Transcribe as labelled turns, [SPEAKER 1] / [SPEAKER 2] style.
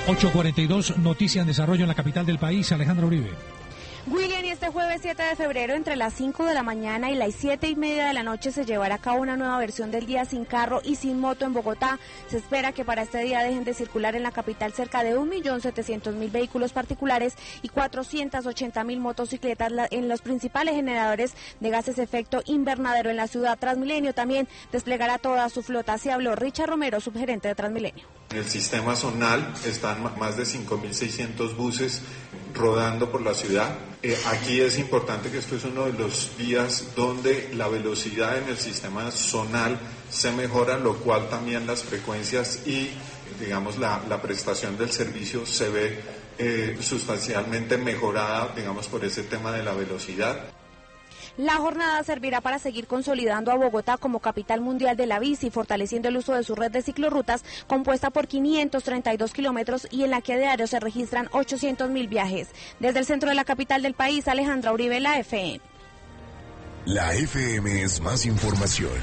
[SPEAKER 1] 8:42, noticia en desarrollo en la capital del país, Alejandra Uribe.
[SPEAKER 2] William, y este jueves 7 de febrero, entre las 5 de la mañana y las 7:30 de la noche, se llevará a cabo una nueva versión del Día Sin Carro y Sin Moto en Bogotá. Se espera que para este día dejen de circular en la capital cerca de 1.700.000 vehículos particulares y 480.000 motocicletas en los principales generadores de gases efecto invernadero en la ciudad. Transmilenio también desplegará toda su flota. Así habló Richard Romero, subgerente de Transmilenio.
[SPEAKER 3] En el sistema zonal están más de 5.600 buses rodando por la ciudad. Aquí es importante que esto es uno de los días donde la velocidad en el sistema zonal se mejora, lo cual también las frecuencias y, digamos, la prestación del servicio se ve sustancialmente mejorada, digamos, por ese tema de la velocidad.
[SPEAKER 2] La jornada servirá para seguir consolidando a Bogotá como capital mundial de la bici, fortaleciendo el uso de su red de ciclorrutas compuesta por 532 kilómetros y en la que a diario se registran 800.000 viajes. Desde el centro de la capital del país, Alejandra Uribe, la FM.
[SPEAKER 4] La FM es más información.